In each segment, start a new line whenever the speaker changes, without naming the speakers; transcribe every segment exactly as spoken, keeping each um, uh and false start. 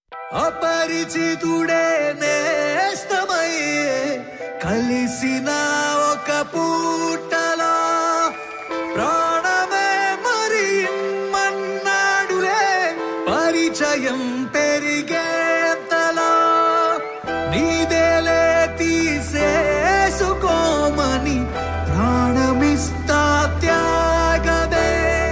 అపరిచితుడే నేస్తమయ్యే కలిసిన ఒక పూటలా ప్రాణమే మరి మన్నాడులే పరిచయం పెరిగేంతలా నీదేలే తీసేసుకోమని ప్రాణమిస్తా త్యాగదే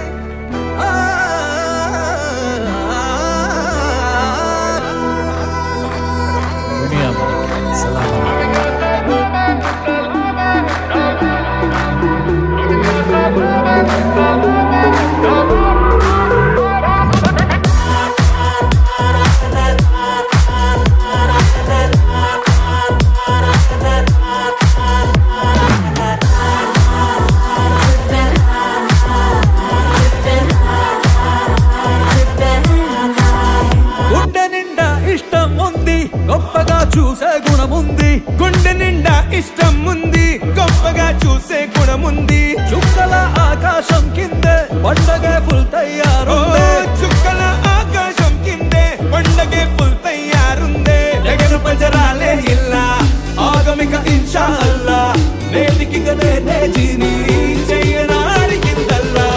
గొప్పగా చూసే గుణముంది గుండె నిండా ఇష్టం ఉంది గొప్పగా చూసే గుణముంది చుక్కల ఆకాశం కిందే పండగే ఫుల్ తయారుందే చుక్కల ఆకాశం కిందే పండగే ఫుల్ తయారుందే జగను పంజరాలే ఇల్లా ఆగమిక ఇన్షా అల్లా నేటికి గనే జీని చెయ్యనాడి కిందల్లా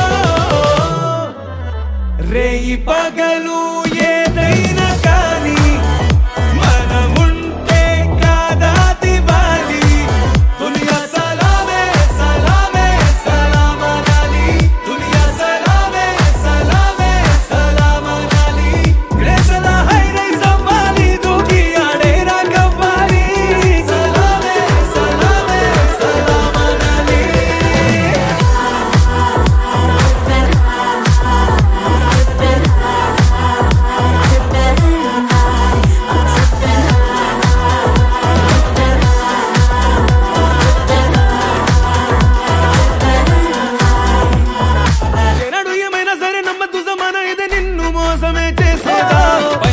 రేయి పగలు ఏదైనా కానీ మోసమే చేసేదా